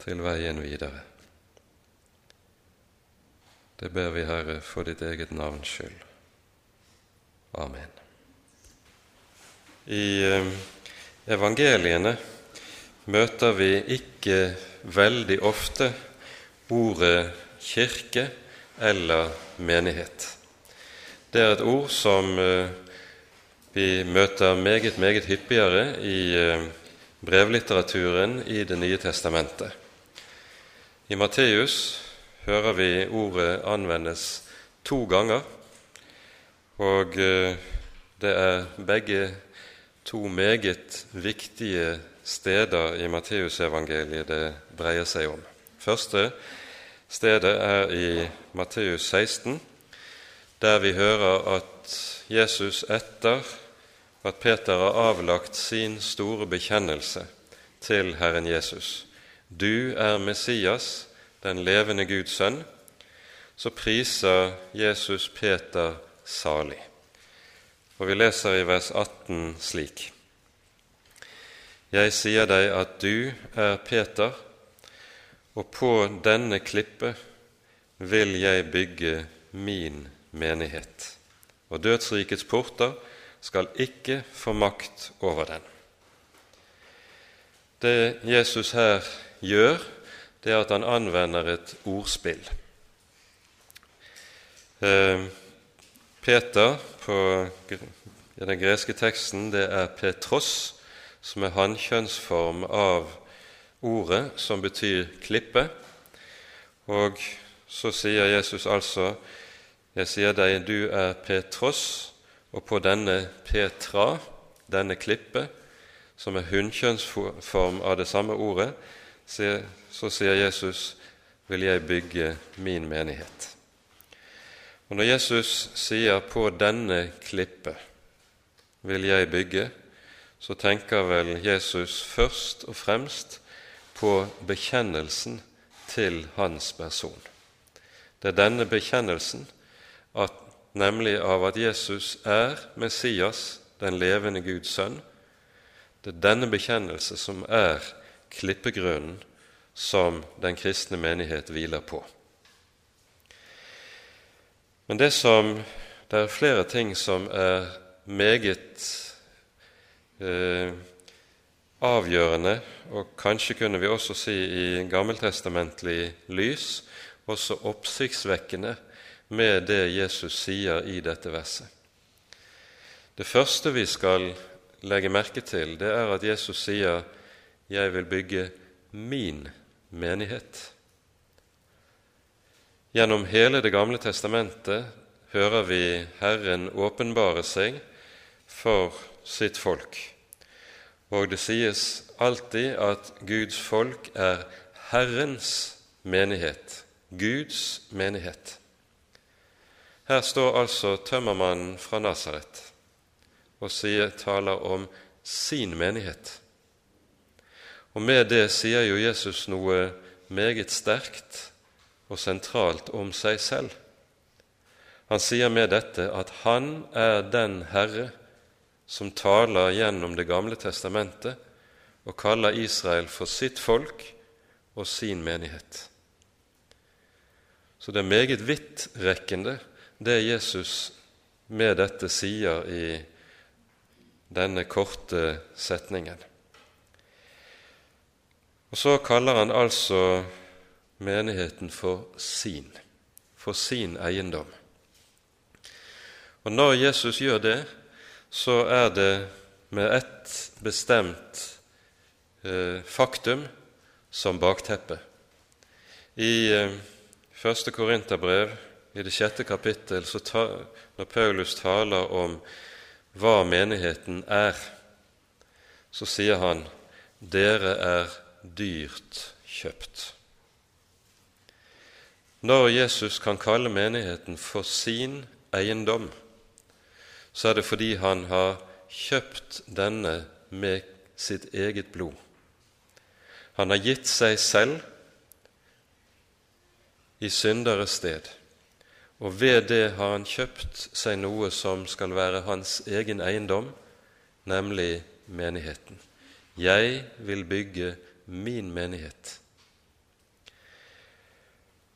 til veien videre. Det ber vi, Herre, for ditt eget navns skyld. Amen. I evangeliene møter vi ikke veldig ofte ordet kirke eller menighet. Det er et ord som vi møter meget hyppigere i brevlitteraturen i Det nye testamentet. I Matteus hører vi ordet anvendes 2 ganger, og det er begge 2 meget viktige steder i Matteusevangeliet det dreier seg om. Første stedet er i Matteus 16, der vi hører at Jesus etter at Peter har avlagt sin store bekjennelse til Herren Jesus, «Du er Messias, den levende Guds sønn», så priser Jesus Peter salig. Og vi leser i vers 18 slik: «Jeg sier deg at du er Peter, og på denne klippe vil jeg bygge min menighet, og dødsrikets porter skal ikke få makt over den.» Det Jesus her gjør, det er at han anvender et ordspill. Peter i den greske teksten, det er Petros, som er hankjønnsform av ordet som betyr klippe. Og så sier Jesus altså: «Jeg sier deg, du er Petros», og på denne Petra, denne klippe, som er hunnkjønnsform av det samme ordet, så sier Jesus: «Vil jeg bygge min menighet.» Og når Jesus sier «på denne klippe vil jeg bygge», så tenker vel Jesus først og fremst på bekjennelsen til hans person. Det er denne bekjennelsen, nemlig av at Jesus er Messias, den levende Guds sønn. Det er denne bekjennelse som er klippegrunnen som den kristne menighet hviler på. Men det er flere ting som er meget avgjørende, og kanskje kunne vi også si i gammeltestamentlig lys, også oppsiktsvekkende med det Jesus sier i dette verset. Det første vi skal legge merke til, det er at Jesus sier: «Jeg vil bygge min menighet.» Gjennom hele Det gamle testamentet hører vi Herren åpenbare seg for sitt folk, og det sies alltid at Guds folk er Herrens menighet, Guds menighet. Her står altså tømmermannen fra Nasaret og taler om sin menighet. Og med det sier jo Jesus noe meget sterkt og sentralt om seg selv. Han sier med dette at han er den Herre som taler gjennom Det gamle testamentet og kaller Israel for sitt folk og sin menighet. Så det er meget vidtrekkende det Jesus med dette sier i denne korte setningen. Og så kaller han altså menigheten for sin eiendom. Og når Jesus gjør det, så er det med et bestemt faktum som bakteppe. I 1. Korinterbrev, i det 6. kapittel, når Paulus taler om hva menigheten er, så sier han: «Dere er dyrt kjøpt.» Når Jesus kan kalle menigheten for sin eiendom, så er det fordi han har kjøpt denne med sitt eget blod. Han har gitt seg selv i synderes sted, og ved det har han kjøpt seg noe som skal være hans egen eiendom, nemlig menigheten. «Jeg vil bygge min menighet.»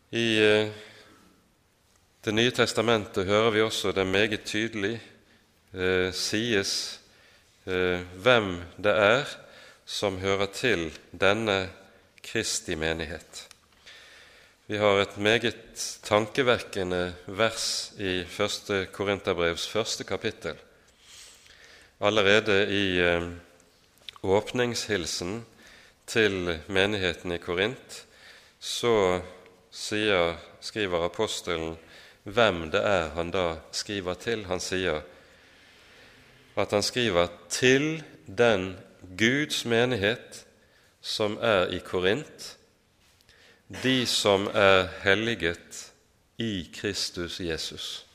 I Det nye testamentet hører vi også det meget tydelig sies hvem det er som hører til denne Kristi menighet. Vi har et meget tankevekkende vers i 1. Korinterbrevs 1. kapittel. Allerede i åpningshilsen til menigheten i Korint så skriver apostelen hvem det er han da skriver til. Han sier at han skriver til den Guds menighet som er i Korint, de som er helliget i Kristus Jesus.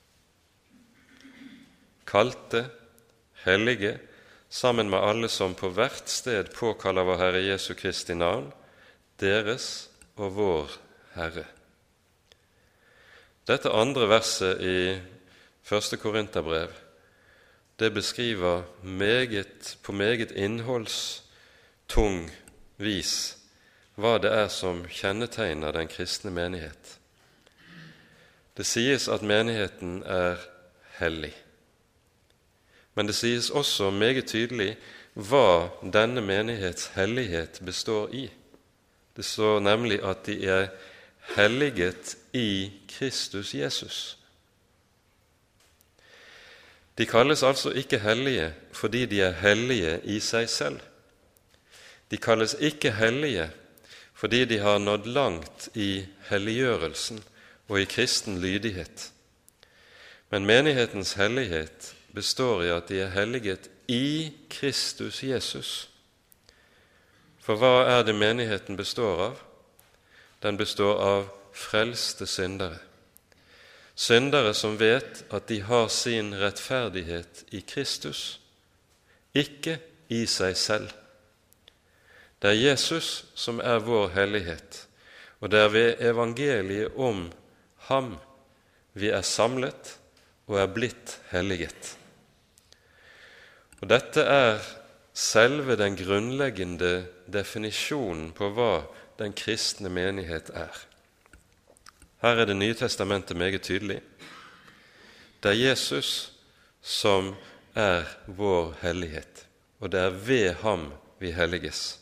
Kalte, hellige, sammen med alle som på hvert sted påkaller vår Herre Jesu Kristi navn, deres og vår Herre. Dette andre verset i 1. Korinterbrev, det beskriver på meget innholdstung vis hva det er som kjennetegner den kristne menighet. Det sies at menigheten er hellig, men det sies også meget tydelig hva denne menighets hellighet består i. Det står nemlig at de er helliget i Kristus Jesus. De kalles altså ikke hellige fordi de er hellige i seg selv. De kalles ikke hellige fordi de har nådd langt i helliggjørelsen og i kristen lydighet. Men menighetens hellighet består i at de er helliget i Kristus Jesus. For hva er det menigheten består av? Den består av frelste syndere. Syndere som vet at de har sin rettferdighet i Kristus, ikke i seg selv. Det er Jesus som er vår hellighet, og det er ved evangeliet om ham vi er samlet og er blitt helliget. Og dette er selve den grunnleggende definisjonen på hva den kristne menighet er. Her er Det nye testamentet meget tydelig. Det er Jesus som er vår hellighet, og det er ved ham vi helliges.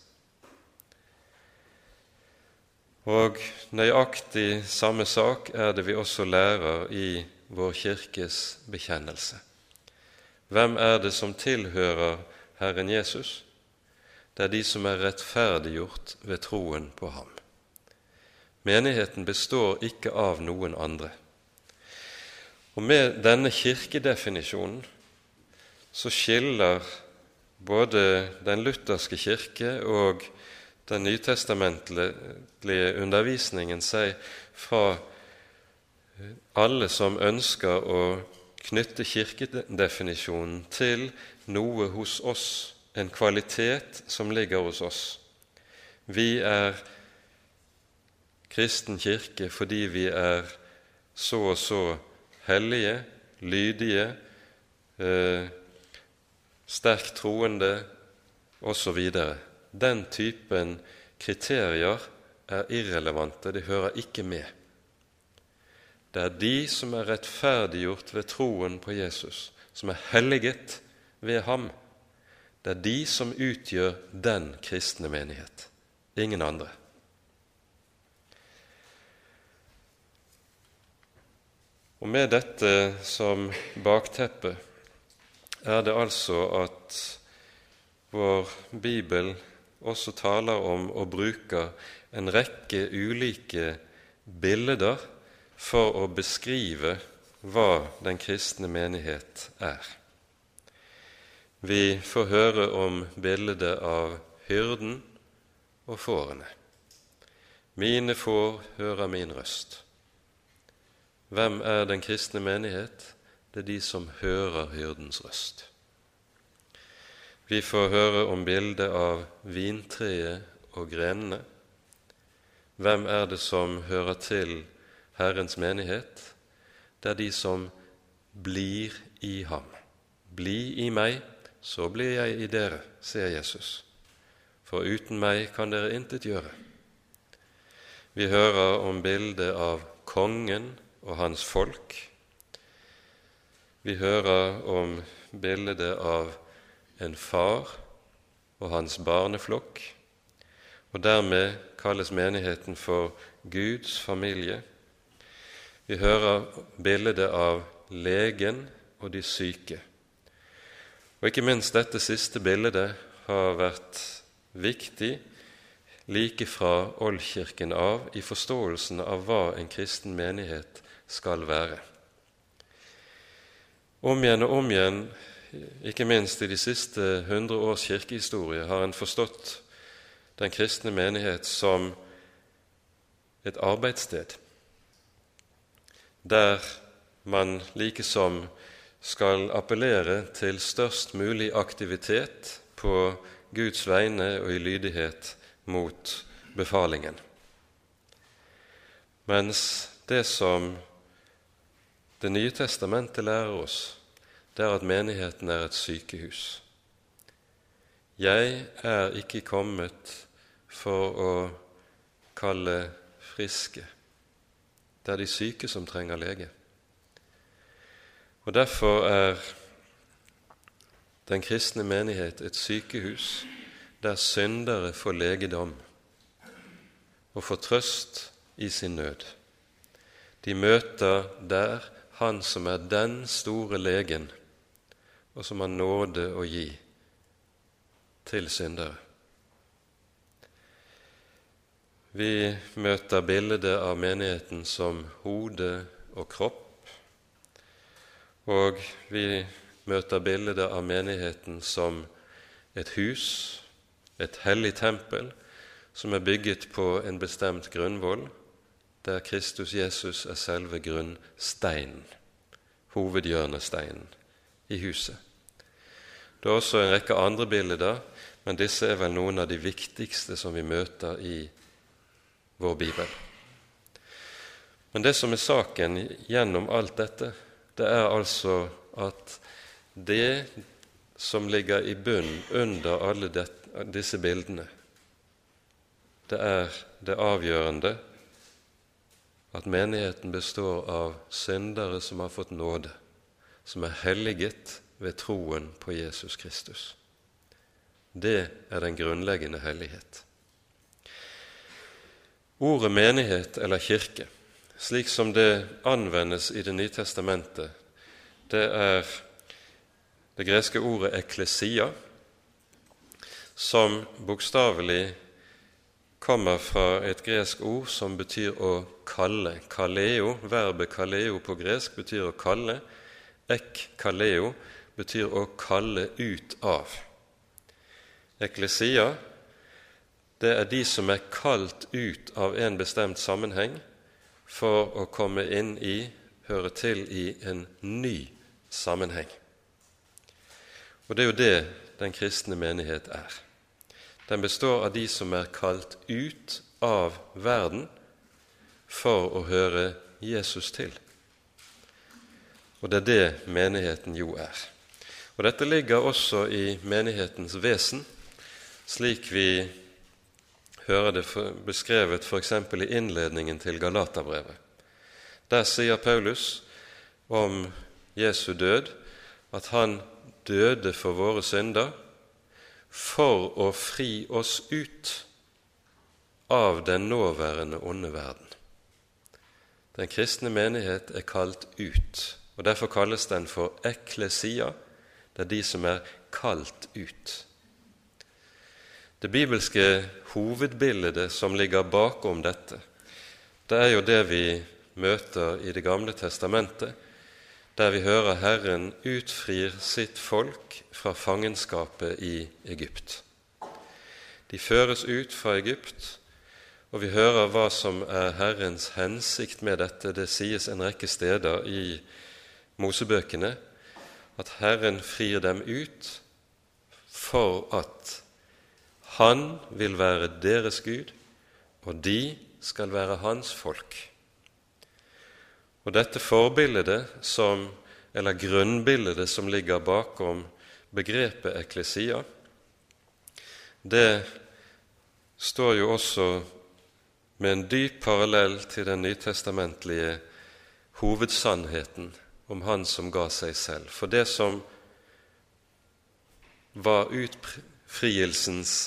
Og nøyaktig samme sak er det vi også lærer i vår kirkes bekjennelse. Hvem er det som tilhører Herren Jesus? Det er de som er rettferdiggjort ved troen på ham. Menigheten består ikke av noen andre. Og med denne kirkedefinisjonen så skiller både den lutherske kirke og den nytestamentlige undervisningen seg fra alle som ønsker å knytte kirkedefinisjonen til noe hos oss, en kvalitet som ligger hos oss. Vi er kristen kirke fordi vi er så og så hellige, lydige, sterkt troende osv. Den typen kriterier er irrelevante, de hører ikke med. Det er de som er rettferdiggjort ved troen på Jesus, som er helliget ved ham. Det er de som utgjør den kristne menighet, ingen andre. Og med dette som bakteppe er det altså at vår Bibel også taler om og bruker en rekke ulike bilder for å beskrive hva den kristne menighet er. Vi får høre om bildet av hyrden og fårene. Mine får hører min røst. Hvem er den kristne menighet? Det er de som hører hyrdens røst. Vi får høre om bildet av vintreet og grenene. Hvem er det som hører til Herrens menighet? Det er de som blir i ham. Bli i meg, så blir jeg i dere, sier Jesus. For uten meg kan dere intet gjøre. Vi hører om bildet av kongen og hans folk. Vi hører om bildet av en far og hans barneflokk, og dermed kalles menigheten for Guds familie. Vi hører bildet av legen og de syke. Og ikke minst dette siste bildet har vært viktig like fra oldkirken av i forståelsen av hva en kristen menighet skal være. Om igjen og om igjen, ikke minst i de siste 100 års kirkehistorie, har en forstått den kristne menighet som et arbeidssted, der man likesom skal appellere til størst mulig aktivitet på Guds vegne og i lydighet mot befalingen. Mens det som Det nye testamentet lærer oss, det er at menigheten er et sykehus. Jeg er ikke kommet for å kalle friske. Det er de syke som trenger lege. Og derfor er den kristne menighet et sykehus der syndere får legedom og får trøst i sin nød. De møter der Han som er den store legen, og som har nåde å gi til syndere. Vi møter bildet av menigheten som hode og kropp, og vi møter bildet av menigheten som et hus, et hellig tempel, som er bygget på en bestemt grunnvoll, der Kristus Jesus er selve grunnsteinen, hovedhjørnesteinen i huset. Det er også en rekke andre bilder, men disse er vel noen av de viktigste som vi møter i vår Bibel. Men det som er saken gjennom alt dette, det er altså at det som ligger i bunn under alle disse bildene, det er det avgjørende at menigheten består av syndere som har fått nåde, som er helliget ved troen på Jesus Kristus. Det er den grunnleggende hellighet. Ordet menighet eller kirke, slik som det anvendes i Det nye testamentet, det er det greske ordet eklesia, som bokstavelig kommer fra et gresk ord som betyr å kalle. Kaleo, verbet kaleo på gresk betyr å kalle. Ek-kaleo betyr å kalle ut av. Eklesia, det er de som er kalt ut av en bestemt sammenheng for å komme inn i, høre til i en ny sammenheng. Og det er jo det den kristne menighet er. Den består av de som er kalt ut av verden for å høre Jesus til. Og det er det menigheten jo er. Og dette ligger også i menighetens vesen, slik vi hører det beskrevet for eksempel i innledningen til Galaterbrevet. Der sier Paulus om Jesu død at han døde for våre synder for å fri oss ut av den nåværende onde verden. Den kristne menighet er kalt ut, og derfor kalles den for eklesia. Det er de som er kalt ut. Det bibelske hovedbildet som ligger bakom dette, det er jo det vi møter i Det gamle testamentet, der vi hører Herren utfrir sitt folk fra fangenskapet i Egypt. De føres ut fra Egypt, og vi hører hva som er Herrens hensikt med dette. Det sies en rekke steder i Mosebøkene at Herren frir dem ut for at Han vil være deres Gud, og de skal være Hans folk. Og dette forbildet eller grunnbildet som ligger bakom begrepet eklesia, det står jo også med en dyp parallell til den nytestamentlige hovedsannheten om Han som ga seg selv. For det som var utfrielsens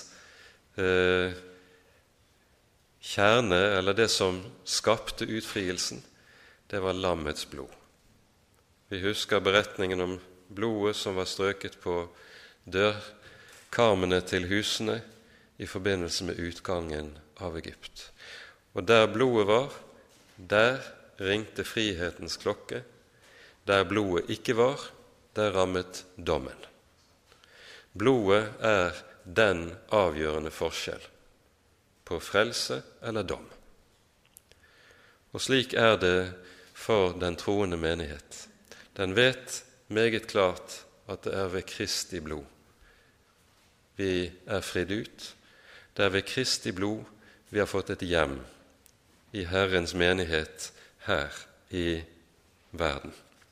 kjerne, eller det som skapte utfrielsen, det var lammets blod. Vi husker beretningen om blodet som var strøket på dørkarmene til husene i forbindelse med utgangen av Egypt. Og der blodet var, der ringte frihetens klokke. Der blodet ikke var, der rammet dommen. Blodet er den avgjørende forskjell på frelse eller dom. Og slik er det for den troende menighet. Den vet meget klart at det er ved Kristi blod vi er fridd ut. Det er ved Kristi blod vi har fått et hjem i Herrens menighet her i verden.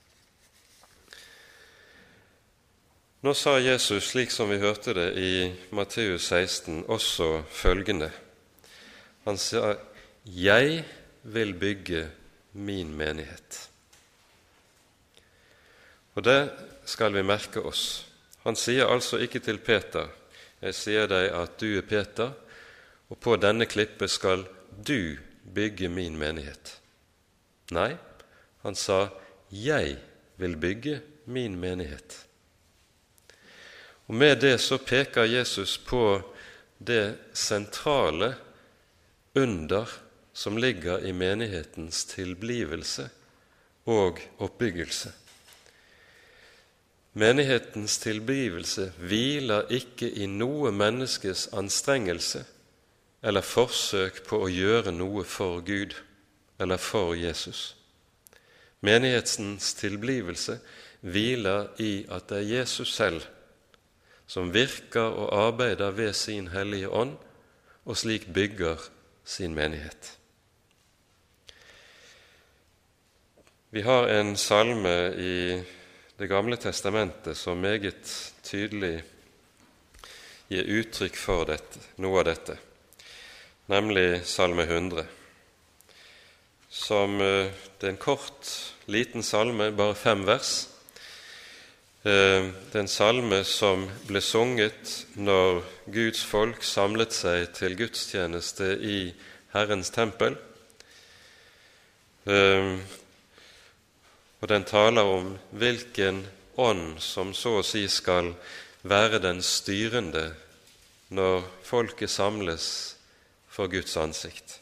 Nå sa Jesus, slik som vi hørte det i Matteus 16, også følgende. Han sa, «Jeg vil bygge min menighet». Og det skal vi merke oss. Han sier altså ikke til Peter, «Jeg sier deg at du er Peter, og på denne klippe skal du bygge min menighet». Nei, han sa, «Jeg vil bygge min menighet». Og med det så peker Jesus på det sentrale under som ligger i menighetens tilblivelse og oppbyggelse. Menighetens tilblivelse hviler ikke i noe menneskes anstrengelse eller forsøk på å gjøre noe for Gud eller for Jesus. Menighetens tilblivelse hviler i at det er Jesus selv som virker og arbeider ved sin hellige ånd, og slik bygger sin menighet. Vi har en salme i Det gamle testamentet som meget tydelig gir uttrykk for dette, noe av dette, nemlig salme 100, som det er en kort, liten salme, bare 5 vers. Det er en salme som ble sunget når Guds folk samlet seg til gudstjeneste i Herrens tempel. Og den taler om hvilken ånd som så å si skal være den styrende når folket samles for Guds ansikt.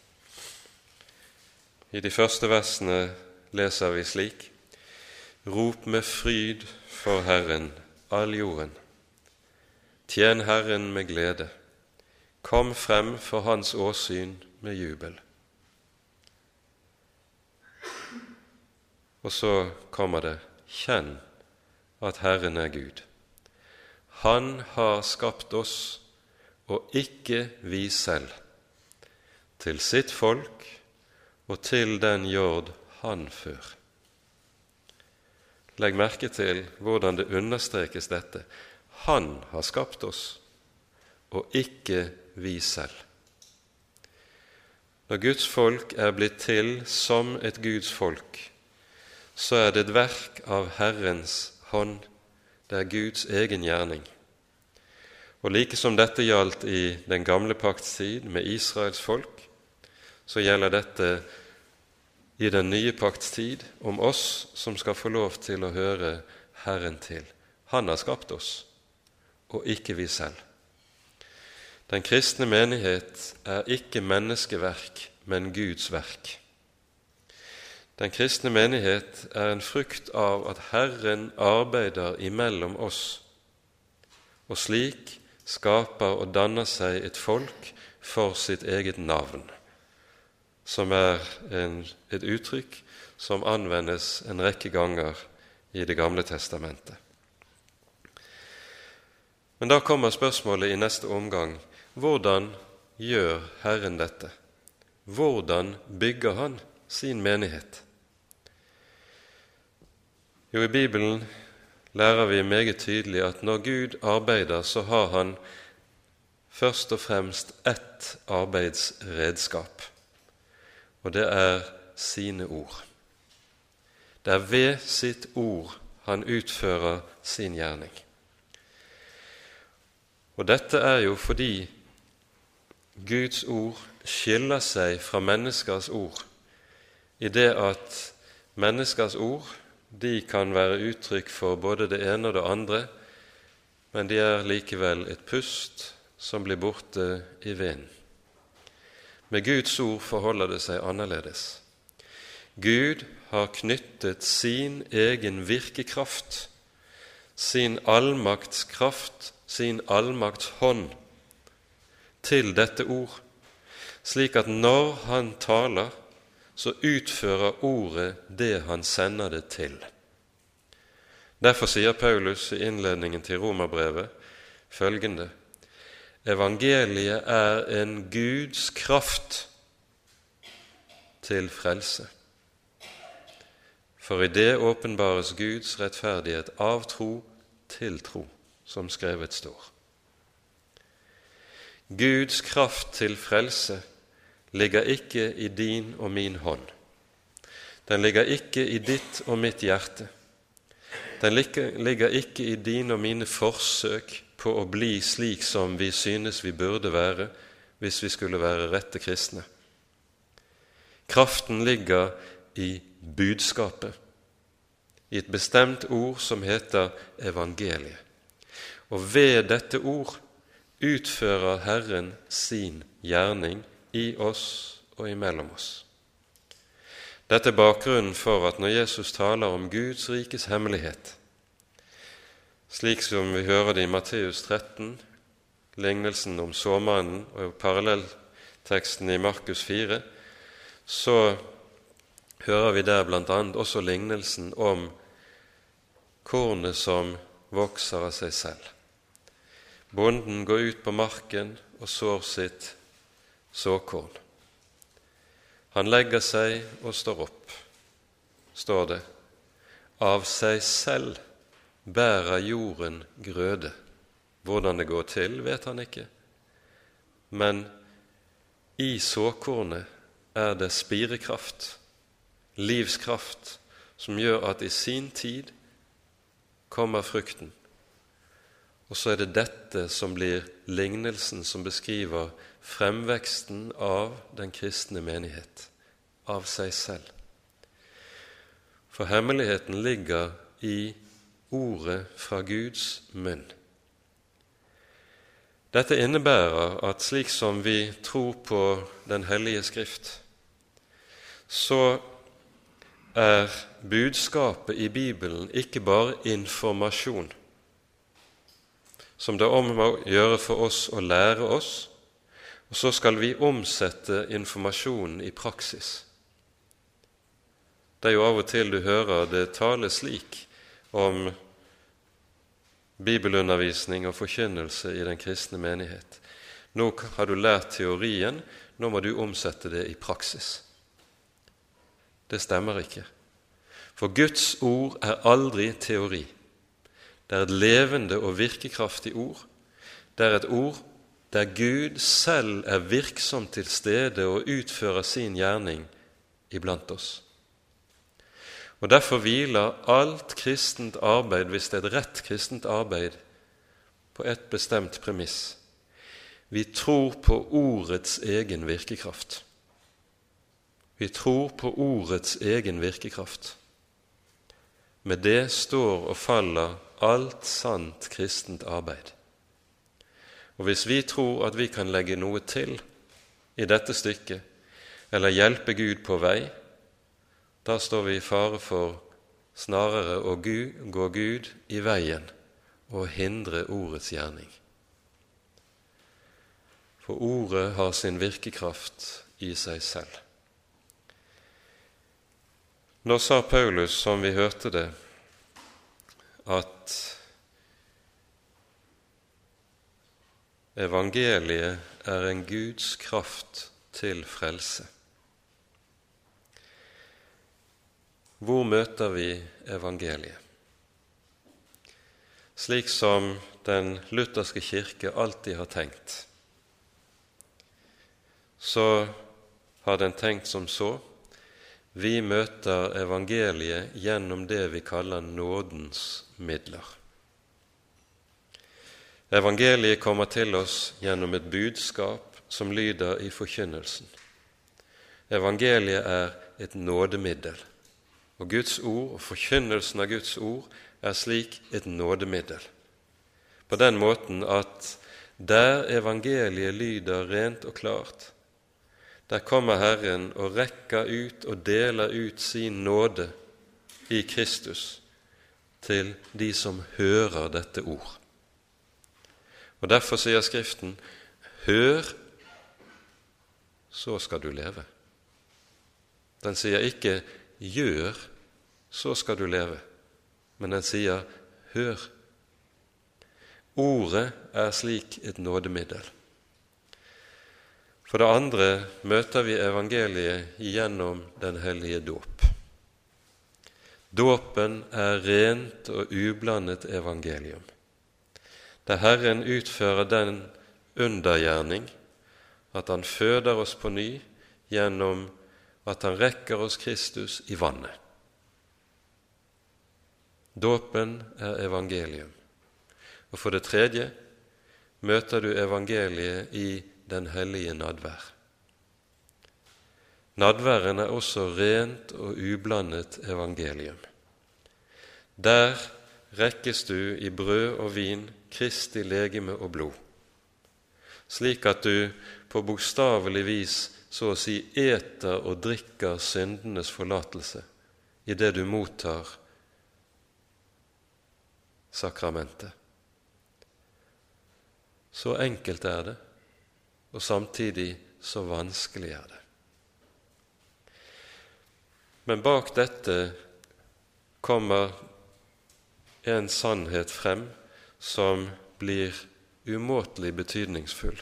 I de første versene leser vi slik: «Rop med fryd for Herren, all jorden. Tjen Herren med glede. Kom frem for hans åsyn med jubel.» Og så kommer det: «Kjenn at Herren er Gud. Han har skapt oss, og ikke vi selv, til sitt folk og til den jord han før.» Legg merke til hvordan det understrekes dette. Han har skapt oss, og ikke vi selv. Når Guds folk er blitt til som et Guds folk, så er det et verk av Herrens hånd, det er Guds egen gjerning. Og like som dette gjaldt i den gamle pakts tid med Israels folk, så gjelder dette i den nye pakts tid om oss som skal få lov til å høre Herren til. Han har skapt oss, og ikke vi selv. Den kristne menighet er ikke menneskeverk, men Guds verk. Den kristne menighet er en frukt av at Herren arbeider imellom oss, og slik skaper og danner seg et folk for sitt eget navn, som er et uttrykk som anvendes en rekke ganger i Det gamle testamentet. Men da kommer spørsmålet i neste omgang: hvordan gjør Herren dette? Hvordan bygger han sin menighet? Jo, i Bibelen lærer vi meget tydelig at når Gud arbeider, så har han først og fremst ett arbeidsredskap, og det er sine ord. Det er ved sitt ord han utfører sin gjerning. Og dette er jo fordi Guds ord skiller seg fra menneskers ord, i det at menneskers ord, de kan være uttrykk for både det ene og det andre, men de er likevel et pust som blir borte i vinden. Med Guds ord forholder det seg annerledes. Gud har knyttet sin egen virkekraft, sin allmaktskraft, sin allmaktshånd til dette ord, slik at når han taler, så utfører ordet det han sender det til. Derfor sier Paulus i innledningen til Romerbrevet følgende: Evangeliet er en Guds kraft til frelse. For i det åpenbares Guds rettferdighet av tro til tro, som skrevet står. Guds kraft til frelse ligger ikke i din og min hånd. Den ligger ikke i ditt og mitt hjerte. Den ligger ikke i dine og mine forsøk på å bli slik som vi synes vi burde være hvis vi skulle være rette kristne. Kraften ligger i budskapet, i et bestemt ord som heter evangeliet. Og ved dette ord utfører Herren sin gjerning i oss og imellom oss. Dette er bakgrunnen for at når Jesus taler om Guds rikes hemmelighet, slik som vi hører det i Matteus 13, lignelsen om såmannen og parallellteksten i Markus 4, så hører vi der blant annet også lignelsen om kornet som vokser av seg selv. Bonden går ut på marken og sår sitt såkorn. Han legger seg og står opp, står det. Av seg selv bærer jorden grøde. Hvordan det går til, vet han ikke. Men i såkornet er det spirekraft, livskraft, som gjør at i sin tid kommer frukten. Og så er det dette som blir lignelsen som beskriver fremveksten av den kristne menighet, av seg selv. For hemmeligheten ligger i ordet fra Guds munn. Dette innebærer at slik som vi tror på Den hellige Skrift, så er budskapet i Bibelen ikke bare informasjon, som det er om å gjøre for oss å lære oss, og så skal vi omsette informasjonen i praksis. Det er jo av og til du hører det tales slik om bibelundervisning og forkynnelse i den kristne menighet. Nå har du lært teorien, nå må du omsette det i praksis. Det stemmer ikke. For Guds ord er aldri teori. Det er et levende og virkekraftig ord. Det er et ord der Gud selv er virksom til stede og utfører sin gjerning iblant oss. Og derfor hviler alt kristent arbeid, hvis det er et rett kristent arbeid, på et bestemt premiss. Vi tror på ordets egen virkekraft. Vi tror på ordets egen virkekraft. Med det står og faller alt sant kristent arbeid. Og hvis vi tror at vi kan legge noe til i dette stykket, eller hjelpe Gud på vei, da står vi i fare for snarere å gå Gud i veien og hindre ordets gjerning. For ordet har sin virkekraft i seg selv. Nå sa Paulus, som vi hørte det, at evangeliet er en Guds kraft til frelse. Hvor møter vi evangeliet? Slik som den lutherske kirke alltid har tenkt, så har den tenkt som så: vi møter evangeliet gjennom det vi kaller nådens midler. Evangeliet kommer til oss gjennom et budskap som lyder i forkynnelsen. Evangeliet er et nådemiddel, og Guds ord og forkynnelsen av Guds ord er slik et nådemiddel. På den måten at der evangeliet lyder rent og klart, der kommer Herren og rekker ut og deler ut sin nåde i Kristus til de som hører dette ord. Og derfor sier Skriften: hør, så skal du leve. Den sier ikke gjør, så skal du leve, men den sier hør. Ordet er slik et nådemiddel. For det andre møter vi evangeliet gjennom den hellige dåp. Dåpen er rent og ublandet evangelium, der Herren utfører den undergjerning at han føder oss på ny gjennom at han rekker oss Kristus i vannet. Dåpen er evangelium. Og for det tredje møter du evangeliet i den hellige nadvær. Nadværen er også rent og ublandet evangelium. Der rekkes du i brød og vin Kristi legeme og blod, slik at du på bokstavelig vis så å si eter og drikker syndenes forlatelse i det du mottar sakramentet. Så enkelt er det, og samtidig så vanskelig er det. Men bak dette kommer en sannhet frem som blir umåtelig betydningsfull,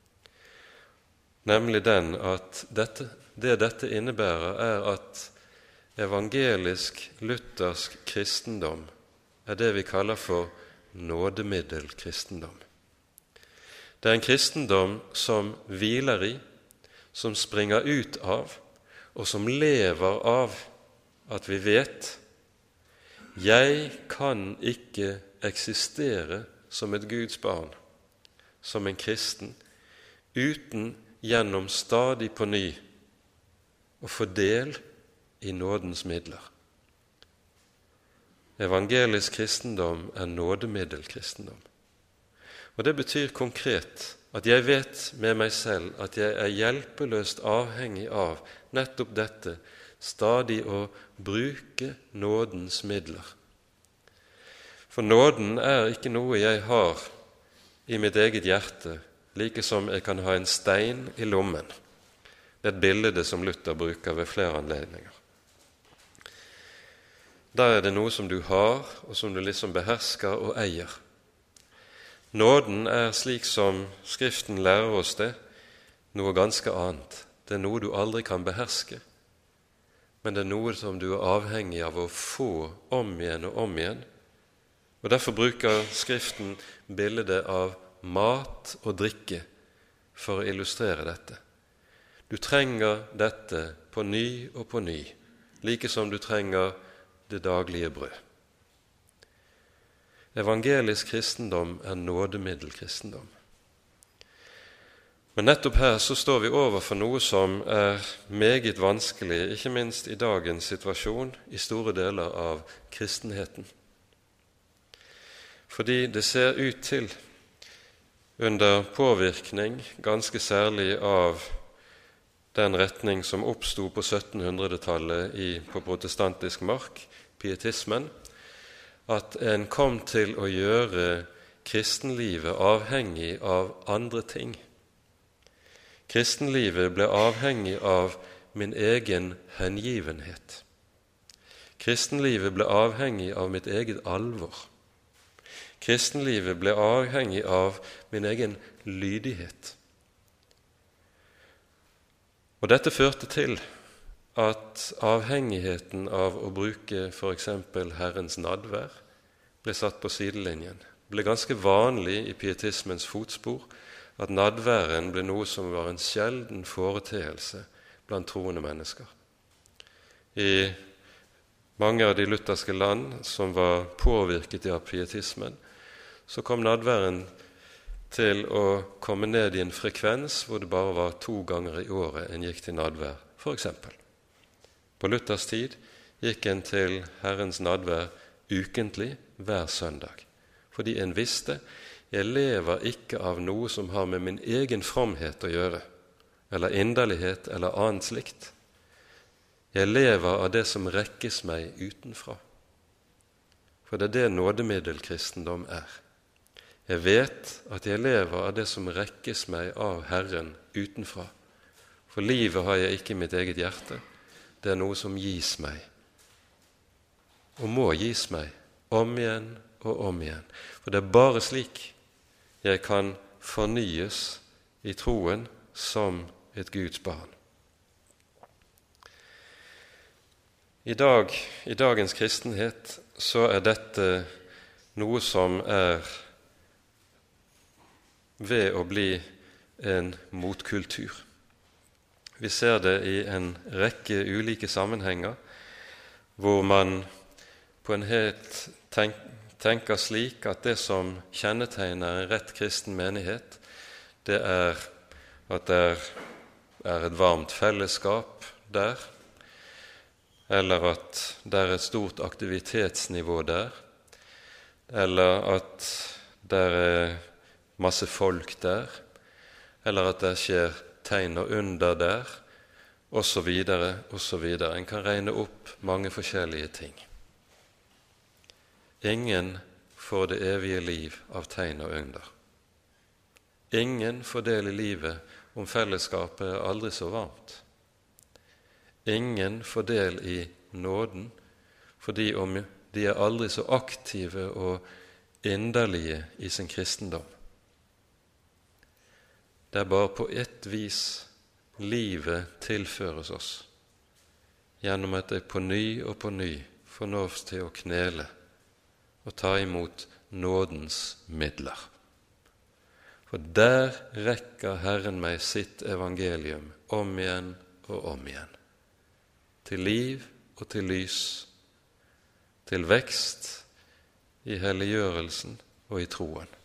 nemlig den at dette innebærer er at evangelisk luthersk kristendom er det vi kaller for nådemiddelkristendom. Det er en kristendom som hviler i, som springer ut av, og som lever av at vi vet: jeg kan ikke eksistere som et Guds barn, som en kristen, uten gjennom stadig på ny å få del i nådens midler. Evangelisk kristendom er nådemiddelkristendom. Og det betyr konkret at jeg vet med meg selv at jeg er hjelpeløst avhengig av nettopp dette, stadig å bruke nådens midler. For nåden er ikke noe jeg har i mitt eget hjerte, like som jeg kan ha en stein i lommen. Det er et bilde som Luther bruker ved flere anledninger. Da er det noe som du har, og som du liksom behersker og eier. Nåden er, slik som Skriften lærer oss det, noe ganske annet. Det er noe du aldri kan beherske, men det er noe som du er avhengig av å få om igjen og om igjen. Og derfor bruker Skriften bildet av mat og drikke for å illustrere dette. Du trenger dette på ny og på ny, like som du trenger det daglige brød. Evangelisk kristendom er nådemiddelkristendom. Men nettopp her så står vi overfor noe som er meget vanskelig, ikke minst i dagens situasjon i store deler av kristenheten. Fordi det ser ut til, under påvirkning ganske særlig av den retning som oppstod på 1700-tallet på protestantisk mark, pietismen, at en kom til å gjøre kristenlivet avhengig av andre ting. Kristenlivet ble avhengig av min egen hengivenhet. Kristenlivet ble avhengig av mitt eget alvor. Kristenlivet ble avhengig av min egen lydighet. Og dette førte til at avhengigheten av å bruke for eksempel Herrens nadvær ble satt på sidelinjen. Det ble ganske vanlig i pietismens fotspor at nadværen ble noe som var en sjelden foreteelse blant troende mennesker. I mange av de lutherske land som var påvirket av pietismen, så kom nadværen til å komme ned i en frekvens hvor det bare var 2 ganger i året en gikk til nadvær, for eksempel. På Luthers tid gikk en til Herrens nadvær ukentlig hver søndag, fordi en visste jeg lever ikke av noe som har med min egen fromhet å gjøre, eller inderlighet eller annet slikt. Jeg lever av det som rekkes meg utenfra. For det er det nådemiddelkristendom er. Jeg vet at jeg lever av det som rekkes meg av Herren utenfra. For livet har jeg ikke i mitt eget hjerte. Det er noe som gis meg, og må gis meg, om igjen og om igjen. For det er bare slik jeg kan fornyes i troen som et Guds barn. I dagens kristenhet så er dette noe som er ved å bli en motkultur. Vi ser det i en rekke ulike sammenhenger, hvor man på en helt tenker slik at det som kjennetegner en rett kristen menighet, det er at det er et varmt fellesskap der, eller at det er et stort aktivitetsnivå der, eller at det er masse folk der, eller at det skjer tegn og under der, og så videre, og så videre. En kan regne opp mange forskjellige ting. Ingen får det evige liv av tegn og under. Ingen får del i livet om fellesskapet er aldri så varmt. Ingen får del i nåden, fordi om de er aldri så aktive og inderlige i sin kristendom. Det er bare på ett vis livet tilføres oss, gjennom at jeg på ny og på ny får lov til å knele og ta imot nådens midler. For der rekker Herren meg sitt evangelium om igjen og om igjen, til liv og til lys, til vekst i helliggjørelsen og i troen.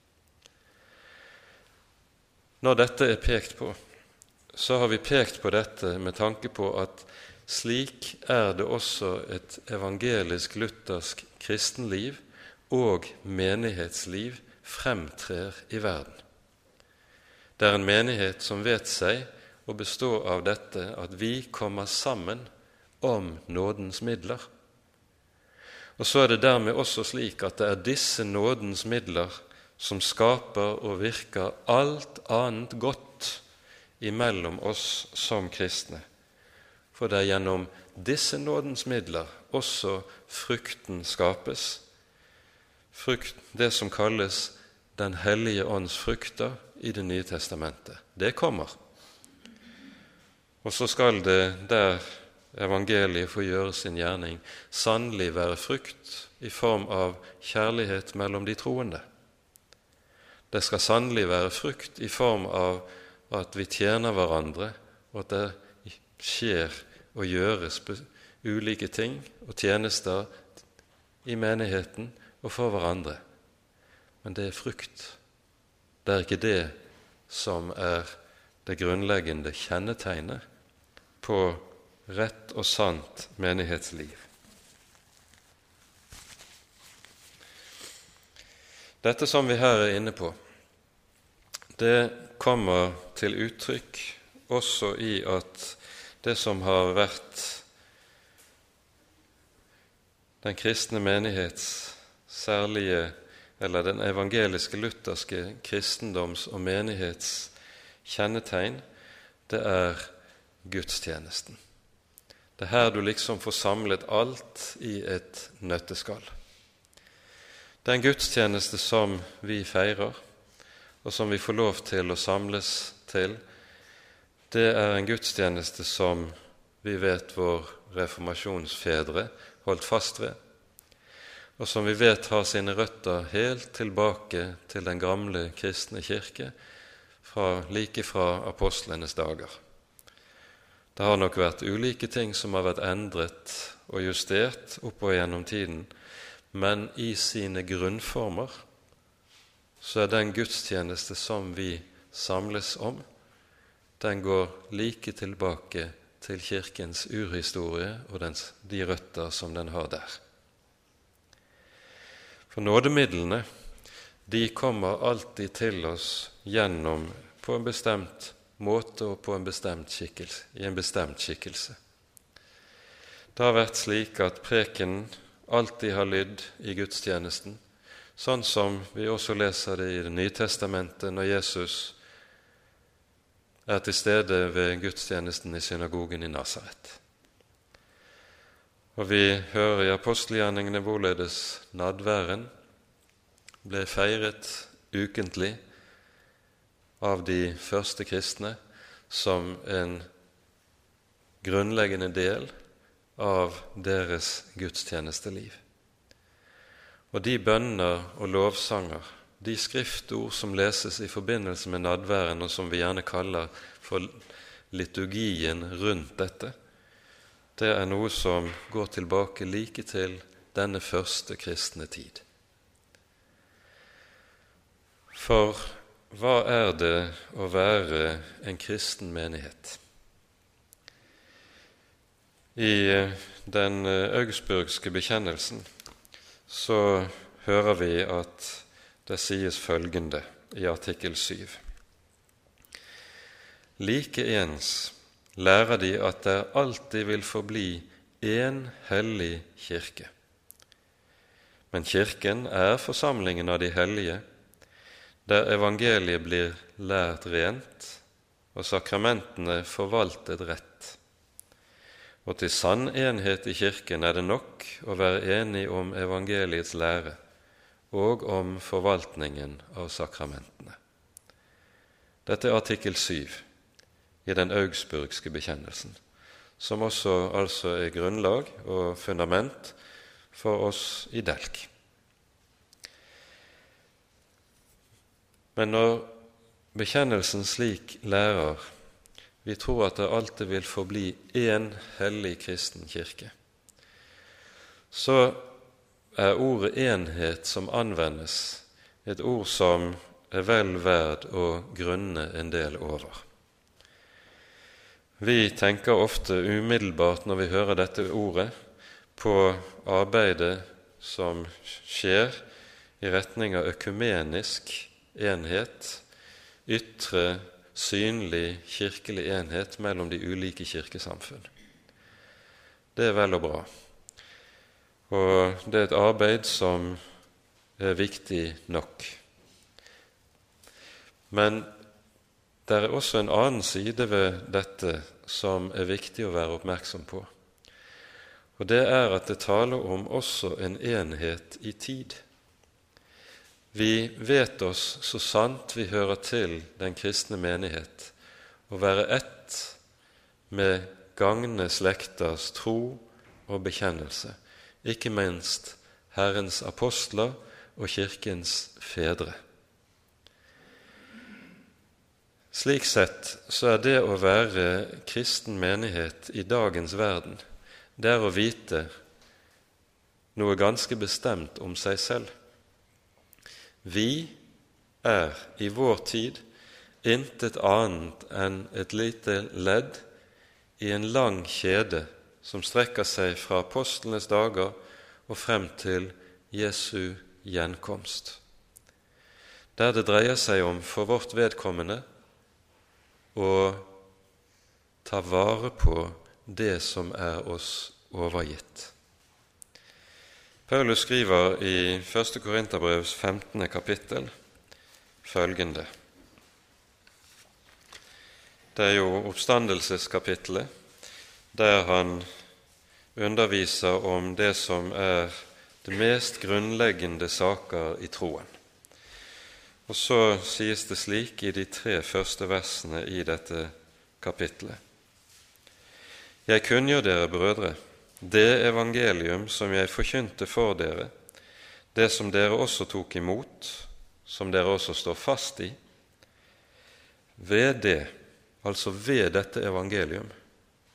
Når dette er pekt på, så har vi pekt på dette med tanke på at slik er det også et evangelisk-luthersk kristenliv og menighetsliv fremtrer i verden. Det er en menighet som vet seg å bestå av dette at vi kommer sammen om nådens midler. Og så er det dermed også slik at det er disse nådens midler som skaper og virker alt annet godt imellom oss som kristne. For det er gjennom disse nådens midler også frukten skapes. Det som kalles Den hellige ånds frukter i Det nye testamentet. Det kommer. Og så skal det der evangeliet får gjøre sin gjerning sannelig være frukt i form av kjærlighet mellom de troende. Det skal sannelig være frukt i form av at vi tjener hverandre, og at det skjer og gjøres ulike ting og tjenester i menigheten og for hverandre. Men det er frukt. Det er ikke det som er det grunnleggende kjennetegnet på rett og sant menighetsliv. Dette som vi her er inne på, det kommer til uttrykk også i at det som har vært den kristne menighets særlige, eller den evangeliske lutherske kristendoms- og menighets kjennetegn, det er gudstjenesten. Det er her du liksom får samlet alt i et nøtteskall. Den gudstjeneste som vi feirer, og som vi får lov til å samles til, det er en gudstjeneste som vi vet vår reformasjonsfedre holdt fast ved, og som vi vet har sine røtter helt tilbake til den gamle kristne kirke, like fra apostlenes dager. Det har nok vært ulike ting som har vært endret og justert oppover gjennom tiden, men i sine grunnformer så er den gudstjeneste som vi samles om, den går like tilbake til kirkens urhistorie og de røtter som den har der. For nådemidlene, de kommer alltid til oss gjennom på en bestemt måte og på en bestemt skikkelse, i en bestemt skikkelse. Det har vært slik at preken alltid har lydd i gudstjenesten, sånn som vi også leser det i Det nye testamentet når Jesus er til stede ved gudstjenesten i synagogen i Nasaret. Og vi hører i apostelgjerningene hvorledes nadværen ble feiret ukentlig av de første kristne som en grunnleggende del av deres gudstjenesteliv. Og de bønner og lovsanger, de skriftord som leses i forbindelse med nadværen, og som vi gjerne kaller for liturgien rundt dette, det er noe som går tilbake like til denne første kristne tid. For hva er det å være en kristen menighet? I den augsburgske bekjennelsen så hører vi at det sies følgende i artikkel 7. Likeens lærer de at det alltid vil forbli en hellig kirke. Men kirken er forsamlingen av de hellige, der evangeliet blir lært rent og sakramentene forvaltet rett. Og til sann enhet i kirken er det nok å være enig om evangeliets lære og om forvaltningen av sakramentene. Dette er artikkel 7 i den augsburgske bekjennelsen, som også altså er grunnlag og fundament for oss i Delk. Men når bekjennelsen slik lærer, vi tror at det alltid vil forbli en hellig kristen kirke, så er ordet enhet som anvendes et ord som er vel verd å grunne en del over. Vi tenker ofte umiddelbart når vi hører dette ordet på arbeidet som skjer i retning av økumenisk enhet, ytre, synlig kirkelig enhet mellom de ulike kirkesamfunn. Det er vel og bra, og det er et arbeid som er viktig nok. Men det er også en annen side ved dette som er viktig å være oppmerksom på, og det er at det taler om også en enhet i tid. Vi vet oss så sant vi hører til den kristne menighet, å være ett med gagne slekters tro og bekjennelse, ikke minst Herrens apostler og kirkens fedre. Slik sett så er det å være kristen menighet i dagens verden, det er å vite noe ganske bestemt om seg selv. Vi er i vår tid intet annet enn et lite ledd i en lang kjede som strekker seg fra apostlenes dager og frem til Jesu gjenkomst, der det dreier seg om for vårt vedkommende å ta vare på det som er oss overgitt. Paulus skriver i 1. Korinterbrevs 15. kapittel følgende. Det er jo oppstandelseskapitlet, der han underviser om det som er det mest grunnleggende saker i troen. Og så sies det slik i de 3 første versene i dette kapitlet. Jeg kunngjør dere, brødre, det evangelium som jeg forkynte for dere, det som dere også tok imot, som dere også står fast i, ved det, altså ved dette evangelium,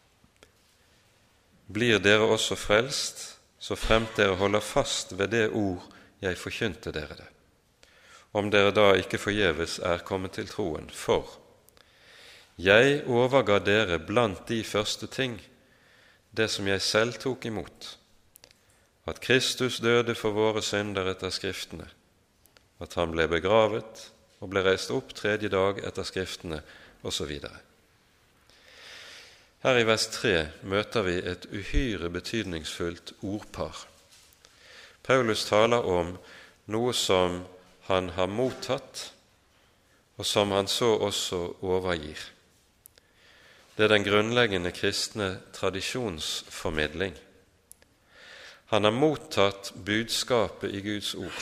blir dere også frelst, så fremt dere holder fast ved det ord jeg forkynte dere det, om dere da ikke forgjeves er kommet til troen. For jeg overga dere blant de første ting det som jeg selv tok imot, at Kristus døde for våre synder etter Skriftene, at han ble begravet og ble reist opp tredje dag etter Skriftene, osv. Her i vers 3 møter vi et uhyre betydningsfullt ordpar. Paulus taler om noe som han har mottatt, og som han så også overgir. Det er den grunnleggende kristne tradisjonsformidling. Han har mottatt budskapet i Guds ord,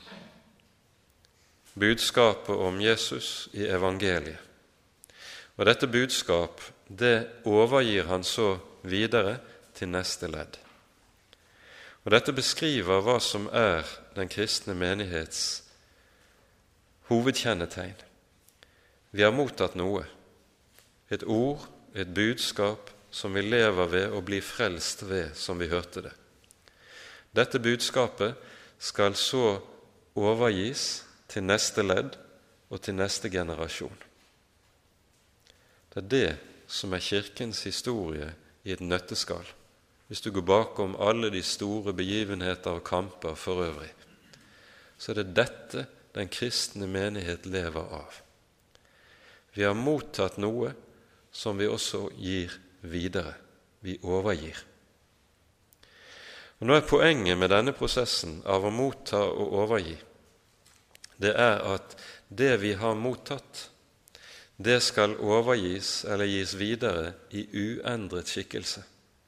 budskapet om Jesus i evangeliet. Og dette budskap, det overgir han så videre til neste ledd. Og dette beskriver hva som er den kristne menighets hovedkjennetegn. Vi har mottatt noe, et ord, et budskap som vi lever ved og blir frelst ved, som vi hørte det. Dette budskapet skal så overgis til neste ledd og til neste generasjon. Det er det som er kirkens historie i et nøtteskall, hvis du går bakom alle de store begivenheter og kamper for øvrig. Så er det dette den kristne menighet lever av. Vi har mottatt noe som vi også gir videre. Vi overgir. Og nå er poenget med denne prosessen av å motta og overgi, det er at det vi har mottatt, det skal overgis eller gis videre i uendret skikkelse.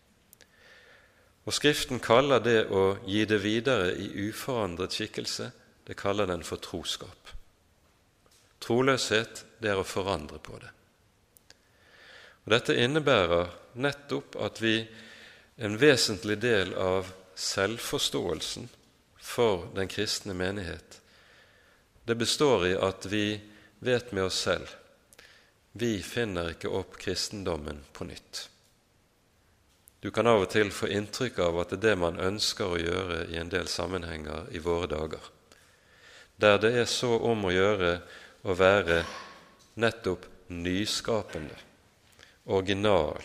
Og Skriften kaller det å gi det videre i uforandret skikkelse, det kaller den for troskap. Troløshet, det er å forandre på det. Og dette innebærer nettopp at en vesentlig del av selvforståelsen for den kristne menighet, det består i at vi vet med oss selv, vi finner ikke opp kristendommen på nytt. Du kan av og til få inntrykk av at det er det man ønsker å gjøre i en del sammenhenger i våre dager, der det er så om å gjøre å være nettopp nyskapende, original,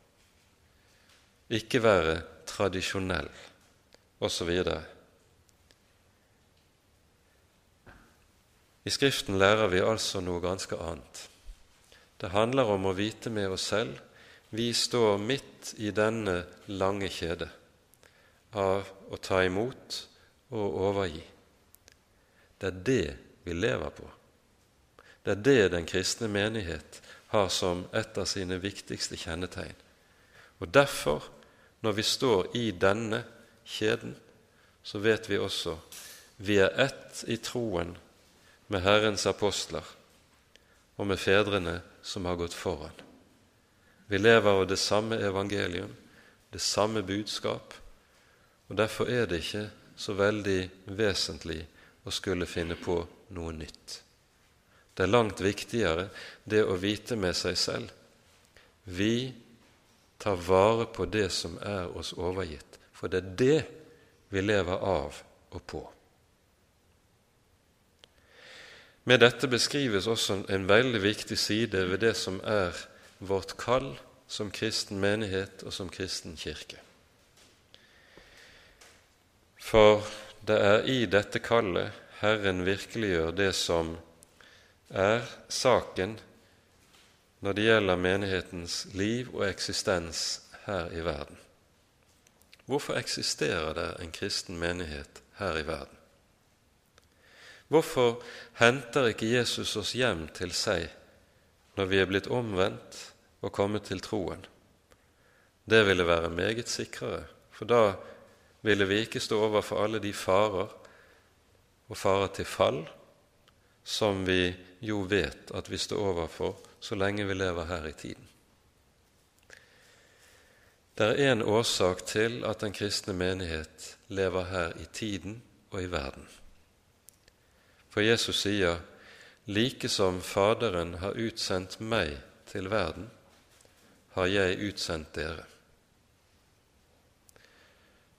ikke være tradisjonell, osv. I Skriften lærer vi altså noe ganske annet. Det handler om å vite med oss selv, vi står midt i denne lange kjede av å ta imot og overgi. Det er det vi lever på. Det er det den kristne menighet har som et av sine viktigste kjennetegn. Og derfor, når vi står i denne kjeden, så vet vi også vi er ett i troen med Herrens apostler og med fedrene som har gått foran. Vi lever av det samme evangelium, det samme budskap, og derfor er det ikke så veldig vesentlig å skulle finne på noe nytt. Det er langt viktigere det å vite med seg selv. Vi tar vare på det som er oss overgitt, for det er det vi lever av og på. Med dette beskrives også en veldig viktig side ved det som er vårt kall som kristen menighet og som kristen kirke. For det er i dette kallet Herren virkeliggjør det som er saken når det gjelder menighetens liv og eksistens her i verden. Hvorfor eksisterer det en kristen menighet her i verden? Hvorfor henter ikke Jesus oss hjem til seg når vi er blitt omvendt og kommet til troen? Det ville være meget sikrere, for da ville vi ikke stå overfor alle de farer og farer til fall som vi jo vet at vi står overfor så lenge vi lever her i tiden. Det er en årsak til at den kristne menighet lever her i tiden og i verden. For Jesus sier, like som Faderen har utsendt meg til verden, har jeg utsendt dere.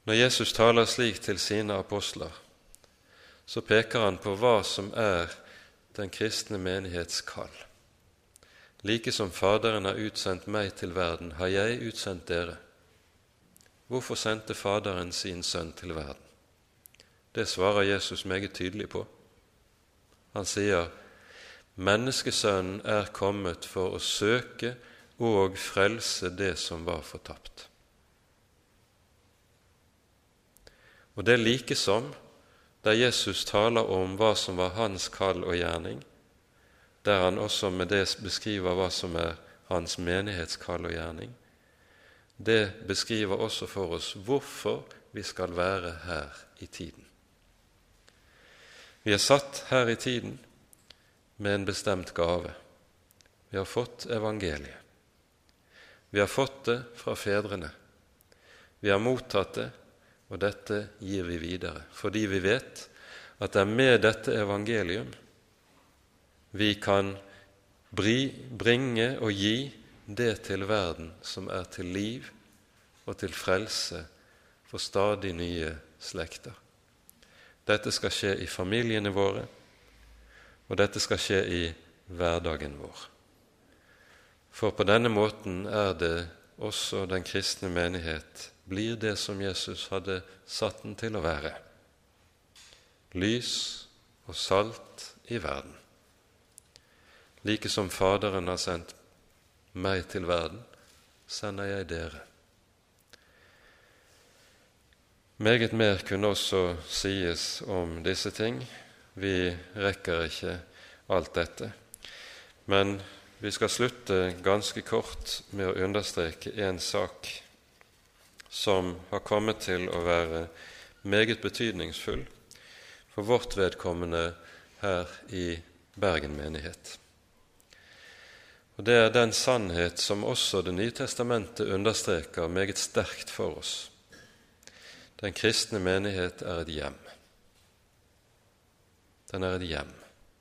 Når Jesus taler slik til sine apostler, så peker han på hva som er den kristne menighets kall. Like som Faderen har utsendt meg til verden, har jeg utsendt dere. Hvorfor sendte Faderen sin sønn til verden? Det svarer Jesus meget tydelig på. Han sier, menneskesønnen er kommet for å søke og frelse det som var fortapt. Og det er like som der Jesus taler om hva som var hans kall og gjerning, der han også med det beskriver hva som er hans menighetskall og gjerning. Det beskriver også for oss hvorfor vi skal være her i tiden. Vi er satt her i tiden med en bestemt gave. Vi har fått evangeliet. Vi har fått det fra fedrene. Vi har mottatt det, og dette gir vi videre, fordi vi vet at det er med dette evangelium vi kan bringe og gi det til verden som er til liv og til frelse for stadig nye slekter. Dette skal skje i familiene våre, og dette skal skje i hverdagen vår. For på denne måten er det også den kristne menighet blir det som Jesus hadde satt den til å være. Lys og salt i verden. Like som Faderen har sendt meg til verden, sender jeg dere. Meget mer kunne også sies om disse ting. Vi rekker ikke alt dette. Men vi skal slutte ganske kort med å understreke en sak som har kommet til å være meget betydningsfull for vårt vedkommende her i Bergen menighet. Og det er den sannhet som også Det nye testamentet understreker meget sterkt for oss. Den kristne menighet er et hjem. Den er et hjem.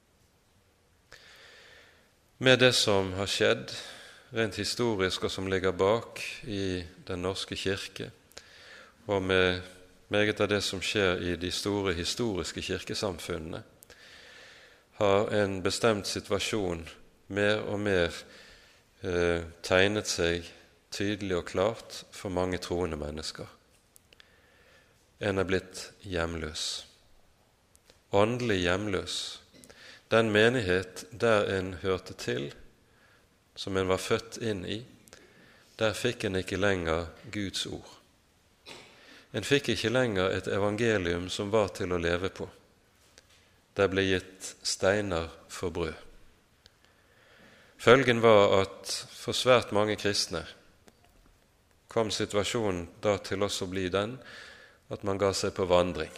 Med det som har skjedd rent historisk og som ligger bak i Den norske kirke, og med meget av det som skjer i de store historiske kirkesamfunnene, har en bestemt situasjon mer og mer tegnet seg tydelig og klart for mange troende mennesker. En er blitt hjemløs, åndelig hjemløs. Den menighet der en hørte til, som en var født inn i, der fikk en ikke lenger Guds ord. En fikk ikke lenger et evangelium som var til å leve på. Det ble gitt steiner for brød. Følgen var at for svært mange kristne kom situasjonen da til også å bli den at man ga seg på vandring.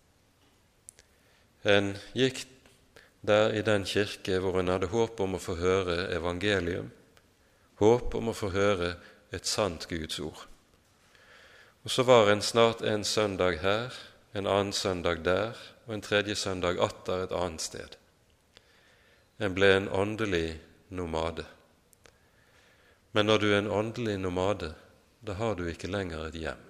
En gikk der i den kirke hvor en hadde håp om å få høre evangelium, håp om å få høre et sant Guds ord. Og så var en snart en søndag her, en annen søndag der, og en tredje søndag atter et annet sted. En ble en åndelig nomade. Men når du er en åndelig nomade, da har du ikke lenger et hjem.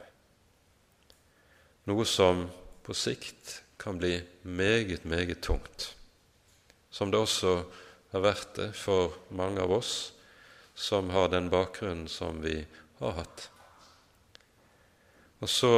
Noe som på sikt kan bli meget, meget tungt. Som det også har vært det for mange av oss som har den bakgrunnen som vi har hatt. Og så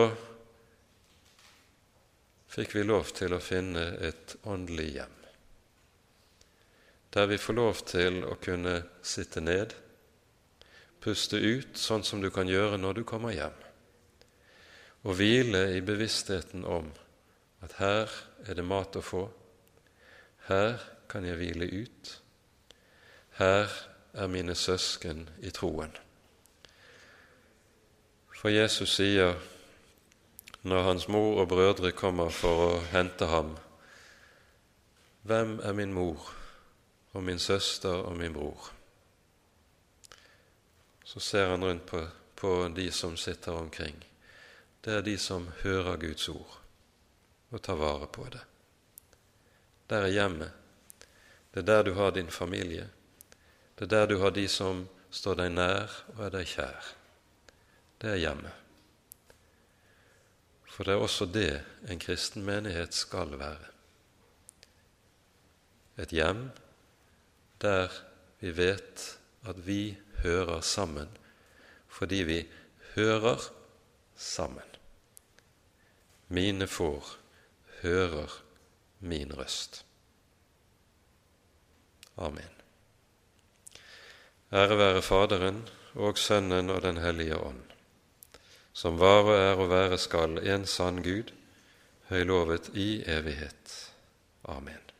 fikk vi lov til å finne et åndelig hjem, der vi får lov til å kunne sitte ned, puste ut sånn som du kan gjøre når du kommer hjem, og hvile i bevisstheten om at her er det mat å få, her kan jeg hvile ut, her er mine søsken i troen. For Jesus sier, når hans mor og brødre kommer for å hente ham, hvem er min mor og min søster og min bror? Så ser han rundt på de som sitter omkring. Det er de som hører Guds ord og tar vare på det. Der er hjemmet. Det er der du har din familie. Det er der du har de som står deg nær og er deg kjær. Det er hjemmet. For det er også det en kristen menighet skal være. Et hjem der vi vet at vi hører sammen, fordi vi hører sammen. Mine får hører min røst. Amen. Ære være Faderen og Sønnen og Den hellige ånd, som var og er og være skal en sann Gud, høylovet i evighet. Amen.